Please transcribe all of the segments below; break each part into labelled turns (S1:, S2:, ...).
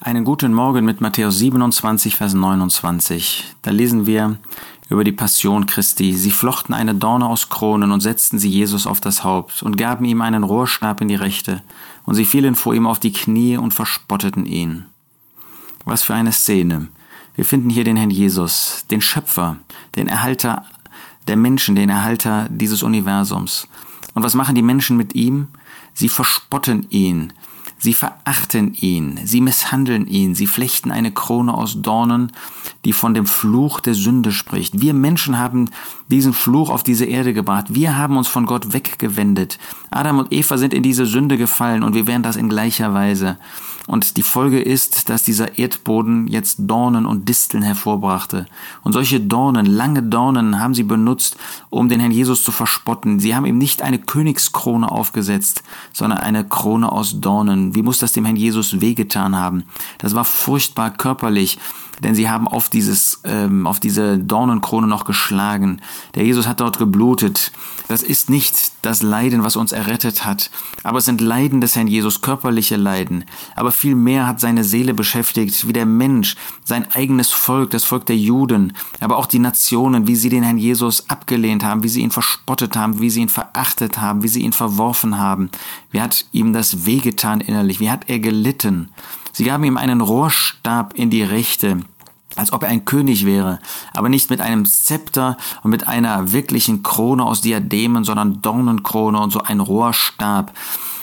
S1: Einen guten Morgen mit Matthäus 27, Vers 29. Da lesen wir über die Passion Christi. Sie flochten eine Dorne aus Kronen und setzten sie Jesus auf das Haupt und gaben ihm einen Rohrstab in die Rechte. Und sie fielen vor ihm auf die Knie und verspotteten ihn. Was für eine Szene. Wir finden hier den Herrn Jesus, den Schöpfer, den Erhalter der Menschen, den Erhalter dieses Universums. Und was machen die Menschen mit ihm? Sie verspotten ihn. Sie verachten ihn, sie misshandeln ihn, sie flechten eine Krone aus Dornen, die von dem Fluch der Sünde spricht. Wir Menschen haben diesen Fluch auf diese Erde gebracht. Wir haben uns von Gott weggewendet. Adam und Eva sind in diese Sünde gefallen und wir wären das in gleicher Weise. Und die Folge ist, dass dieser Erdboden jetzt Dornen und Disteln hervorbrachte. Und solche Dornen, lange Dornen, haben sie benutzt, um den Herrn Jesus zu verspotten. Sie haben ihm nicht eine Königskrone aufgesetzt, sondern eine Krone aus Dornen. Wie muss das dem Herrn Jesus wehgetan haben? Das war furchtbar körperlich, denn sie haben auf diese Dornenkrone noch geschlagen. Der Jesus hat dort geblutet. Das ist nicht das Leiden, was uns errettet hat, aber es sind Leiden des Herrn Jesus, körperliche Leiden. Aber viel mehr hat seine Seele beschäftigt, wie der Mensch, sein eigenes Volk, das Volk der Juden, aber auch die Nationen, wie sie den Herrn Jesus abgelehnt haben, wie sie ihn verspottet haben, wie sie ihn verachtet haben, wie sie ihn verworfen haben. Wie hat ihm das wehgetan innerlich? Wie hat er gelitten? Sie gaben ihm einen Rohrstab in die Rechte, als ob er ein König wäre, aber nicht mit einem Zepter und mit einer wirklichen Krone aus Diademen, sondern Dornenkrone und so ein Rohrstab,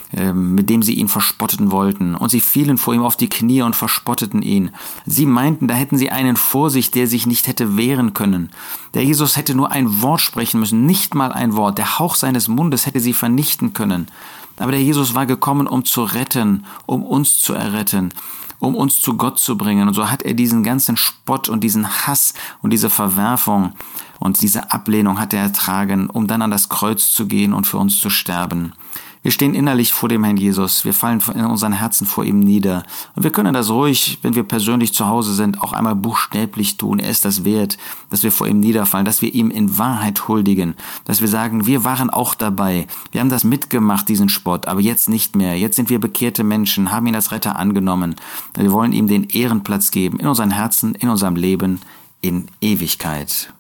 S1: mit dem sie ihn verspotten wollten. Und sie fielen vor ihm auf die Knie und verspotteten ihn. Sie meinten, da hätten sie einen vor sich, der sich nicht hätte wehren können. Der Jesus hätte nur ein Wort sprechen müssen, nicht mal ein Wort. Der Hauch seines Mundes hätte sie vernichten können. Aber der Jesus war gekommen, um zu retten, um uns zu erretten, um uns zu Gott zu bringen. Und so hat er diesen ganzen Spott und diesen Hass und diese Verwerfung und diese Ablehnung hat er ertragen, um dann an das Kreuz zu gehen und für uns zu sterben. Wir stehen innerlich vor dem Herrn Jesus. Wir fallen in unseren Herzen vor ihm nieder. Und wir können das ruhig, wenn wir persönlich zu Hause sind, auch einmal buchstäblich tun. Er ist das wert, dass wir vor ihm niederfallen, dass wir ihm in Wahrheit huldigen, dass wir sagen, wir waren auch dabei. Wir haben das mitgemacht, diesen Spott, aber jetzt nicht mehr. Jetzt sind wir bekehrte Menschen, haben ihn als Retter angenommen. Wir wollen ihm den Ehrenplatz geben in unseren Herzen, in unserem Leben, in Ewigkeit.